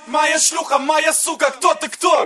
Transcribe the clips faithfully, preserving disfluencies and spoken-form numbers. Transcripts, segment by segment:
Моя шлюха, моя сука, кто ты, кто?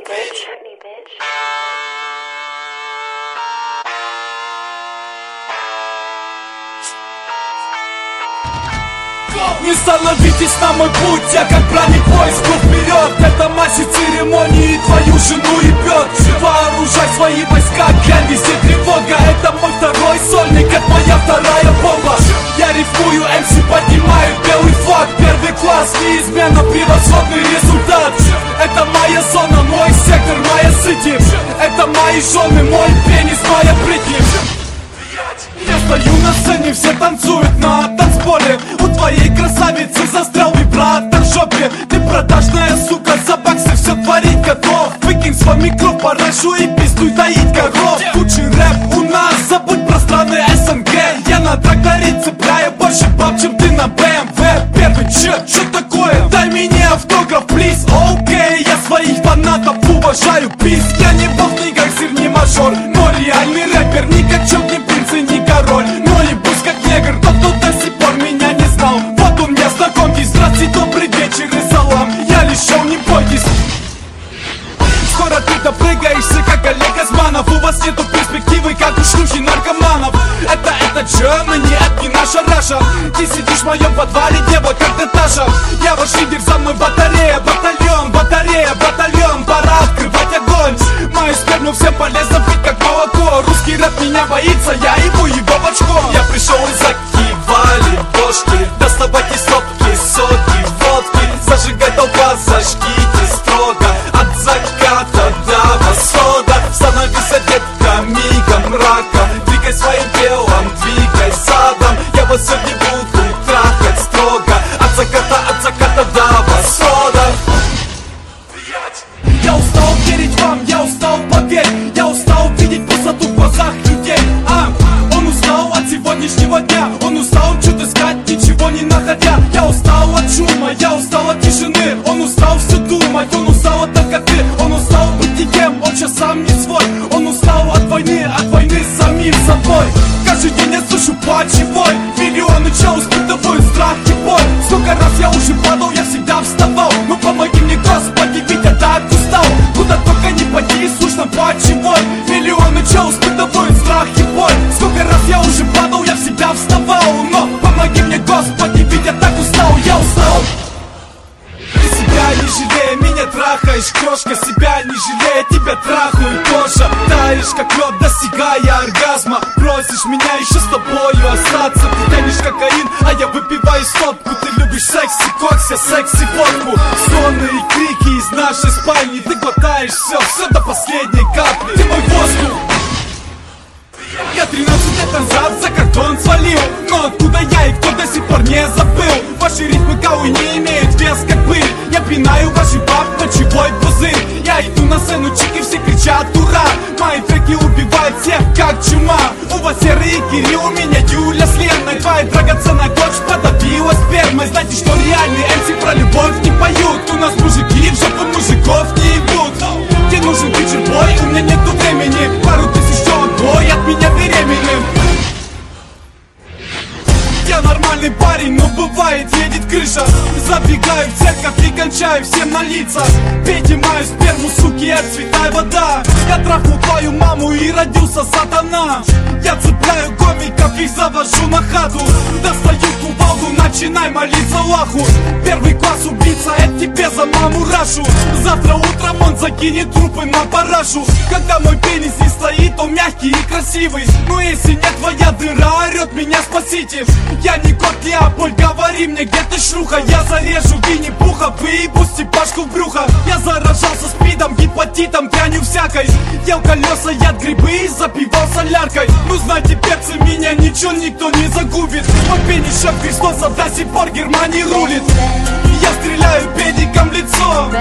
Не становитесь на мой путь, я как брони поиску вперед. Это мастер церемонии, твою жену ебет. Вооружай свои войска, глянь, везде тревога. Это мой второй сольник, это моя вторая бомба. Я рифмую, эм си поднимают белый флаг. Первый класс, неизменно превосходный результат. Это моя зона, мой сектор, моя сити. Это мои жены, мой пенис, моя Бритни. Я стою на сцене, все танцуют на танцполе. У твоей красавицы застрял вибратор в жопе. Ты продажная сука, за баксы все творить готов. Выкинь свой микрофон пораньше и пиздуй доить коров. Лучший рэп у нас, забудь про страны эс эн гэ. Я на тракторе цепляю больше баб, чем ты на бэ эм вэ. Первый чек, что такое? Дай мне автограф, плиз. Окей, я своих фанатов уважаю, пиз. Я не бог, ни гангстер, ни мажор, но реальный рэпер. Ни качок, ни принц и ни король. Но ебусь как негр, тот, кто до сих пор меня не знал. Вот у меня знакомьтесь, здравствуйте, добрый вечер и салам. Я лишь шоу, не бойтесь. Скоро ты допрыгаешься, как Олег Газманов. У вас нету перспективы, как у шлюхи наркоманов. Это, это Germany, это не наша Раша. Ты сидишь в моем подвале, дева, как Наташа. Я ваш лидер, за мной батарея, батальон, батарея, батальон. Пора открывать огонь. Мою сперму всем полезно пить, как молоко. Русский рэп меня боится, я ебу его в очко. Я пришел из закивали бошки. Доставайте стопки, соки, водки. Зажигай толпа, зажгите строго. От заката до восхода. Становись одетка мигом мрака. Двигай своим телом, двигай задом. Я вас сегодня буду трахать строго. От заката, от заката до восхода. Я устал верить вам, я устал, поверь. Я устал видеть пустоту в глазах людей. А, он устал от сегодняшнего дня. Он устал что-то искать, ничего не находя. Я устал от шума, я устал от тишины. Он устал все думать, он устал от наркоты. Он устал быть никем, он сейчас сам не свой. Он устал от войны, от войны с самим собой. Каждый день я слышу плач и вой. Миллионы чел испытывают страх и боль. Сколько раз я уже падал, я всегда вставал. Ну помоги мне, Господи, ведь я так устал. Куда только не пойди, слышно плач и вой. Миллионы чел испытывают страх и боль. Сколько раз я уже падал, я всегда вставал. Но помоги мне, Господи, ведь я так устал, я устал. Ты себя не жалея, меня трахаешь, крошка. Себя не жалея, тебя трахаю тоже. Таешь как лед, достигая оргазма. Просишь меня еще с тобою остаться. Ты тянешь кокаин, а я выпиваю стопку. Ты любишь секси кокс, я секси водку. Стоны и крики из нашей спальни. Ты глотаешь все, все до последней капли. Ты мой воздух. Я тринадцать лет назад за кордон свалил. Но откуда я и кто до сих пор не забыл? Ваши ритмы кауи не имеют вес как пыль. Я пинаю ваши баб, ночевой пузырь. Я иду на сцену, чики все кричат ура. Мои треки убивают всех как чума. У вас серый Кирилл, у меня Юля с Леной. Твоя драгоценная дочь подавила спермой. Знаете, что реальные эм си про любовь не поют. У нас мужики в жопу мужиков не ебут. Тебе нужен диджей-бой, у меня нету времени. Пару тысяч долларов бой от меня беременным. Я нормальный парень, но бывает едет крыша. Забегаю в церковь и кончаю всем на лица. Пейте мою сперму, суки, отцветай вода. Я трахнул твою маму и родился сатана. Я цепляю гомиков, их завожу на хату. Достаю кувалду, начинай молиться Аллаху. Первый класс убийца, это тебе за маму Рашу. Завтра утром он закинет трупы на парашу. Когда мой пенис не стоит, он мягкий и красивый. Но если нет, твоя дыра орет, меня спасите. Я не кот Леопольд, говори мне, где ты шлюха. Я зарежу Винни-Пуха, выебу степашку в брюхо. Я заражался спидом, гепатитом, дрянью всякой. Ел колеса, яд грибы и запивал соляркой. Ну знайте, перцы, меня ничего никто не загубит. Мой пенис шеф Христоса, до сих пор Германии рулит. Я стреляю педиком в лицо.